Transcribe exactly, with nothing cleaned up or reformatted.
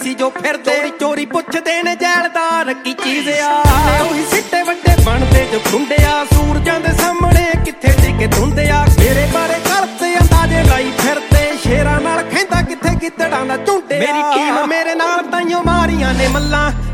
ਸੀ ਜੋ ਫਿਰਦੇ ਚੋਰੀ ਪੁੱਛਦੇ ਨੇ ਜੈਲਦਾਰ ਕੀ ਚੀਜ਼ ਆ। ਉਹੀ ਸਿੱਟੇ ਵੱਡੇ ਬਣਦੇ ਜੋ ਖੁੰਡਿਆ ਸੂਰਜਾਂ ਦੇ ਸਾਹਮਣੇ ਕਿੱਥੇ ਟਿਕੇ ਧੁੰਦੇ ਆ। ਮੇਰੇ ਬਾਰੇ ਕਰਦੇ ਅੰਦਾਜ਼ੇ ਲਾਈ ਫਿਰਦੇ ਸ਼ੇਰਾਂ ਨਾਲ ਖੈਂਦਾ ਕਿੱਥੇ ਗਿੱਦੜਾਂ ਦਾ ਝੁੰਡਿਆ। ਮੇਰੀ ਟੀਮ ਮੇਰੇ ਨਾਲ ਤਾਈਓ ਮਾਰੀਆਂ ਨੇ ਮੱਲਾਂ